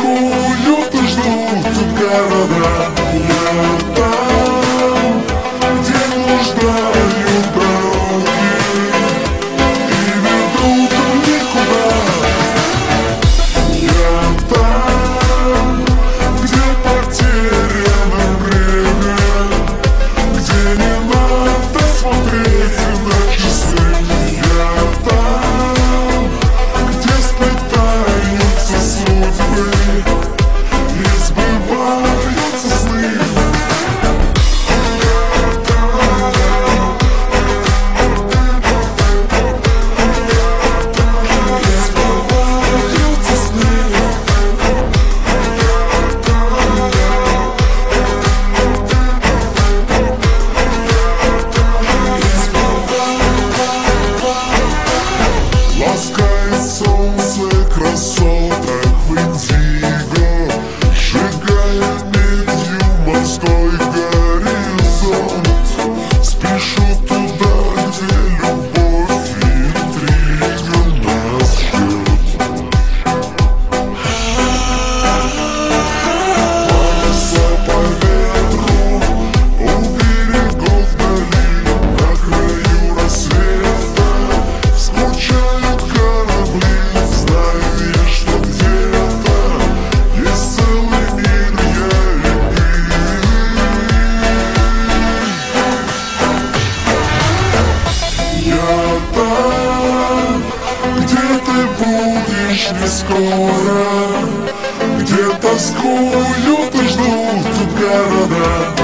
тоскуют и ждут города. Я там, где блуждают дороги и ведут в никуда. Я там, где потеряно время, где не надо смотреть на часы. Я там, где сплетаются судьбы и сбываются сны. Ласкает солнце красоток в индиго, сжигая медью морской горизонт. Спешу туда, где любовь и интрига нас ждет. Паруса по ветру у берегов вдали, на краю рассвета скучают корабли, зная, что где-то есть целый мир, я и ты. Я там, где ты будешь не скоро, где тоскуют и ждут города.